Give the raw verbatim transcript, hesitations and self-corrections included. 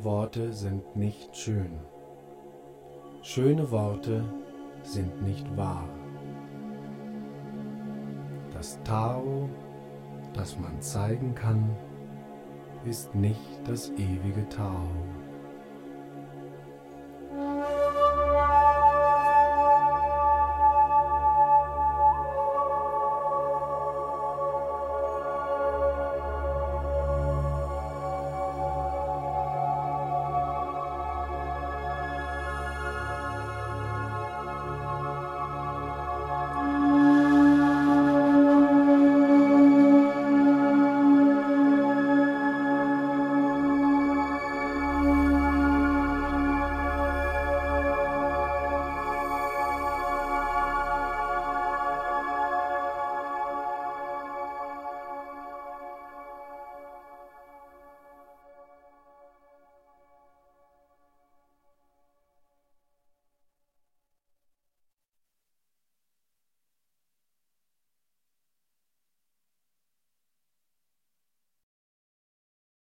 Worte sind nicht schön. Schöne Worte sind nicht wahr. Das Tao, das man zeigen kann, ist nicht das ewige Tao.